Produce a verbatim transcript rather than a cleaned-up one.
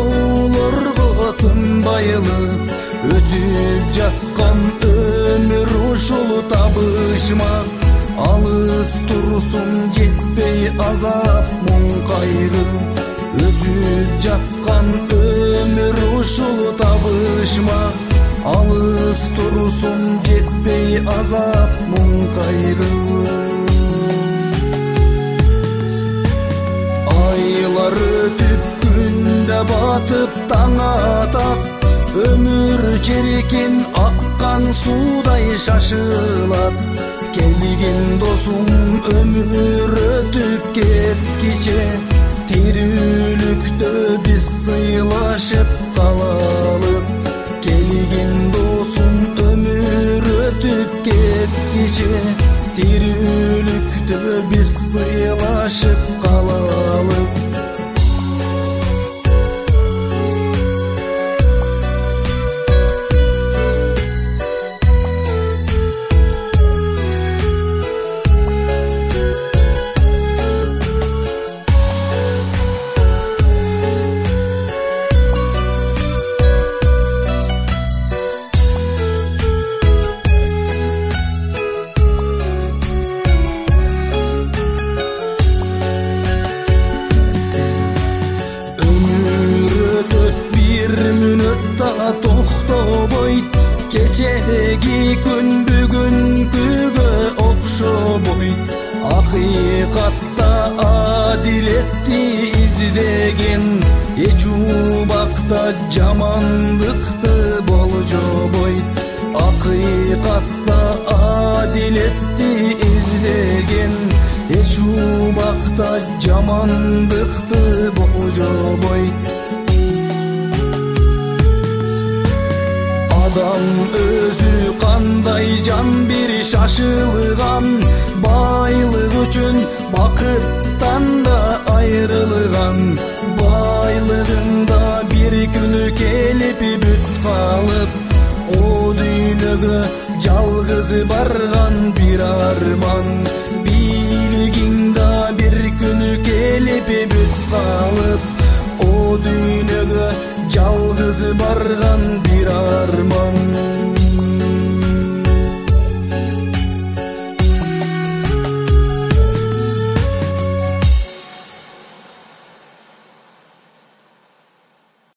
токтоолорго сынбайлы өтүп жаткан өмүр ушул табышмак алыс турсун жетпей азап муң кайгы өтүп жаткан өмүр ушул табышмак алыс турсун жетпей азап муң кайгы айлар өтүп күн да батып таң атат өмүр черекин аккан суудай шашылат келген досум өмүр өтүп кеткиче тирүүлүктө биз сыйлашып калалык келген досум өмүр өтүп кеткиче тирүүлүктө биз сыйлашып калалык токтобойт кечеги күн бүгүнкүгө окшобойт акыйкатта адилетти издеген эч убакта жамандыкты болжобойт акыйкатта адилетти издеген эч убакта жамандыкты болжобойт адам өзү кандай жан бир шашылган байлык үчүн бакыттан да айрылган байлыгында бир күнү келип бүт калып о дүйнөгө жалгыз барган бир арман бийлигиңда бир күнү келип бүт калып о дүйнөгө жалгыз барган бир арман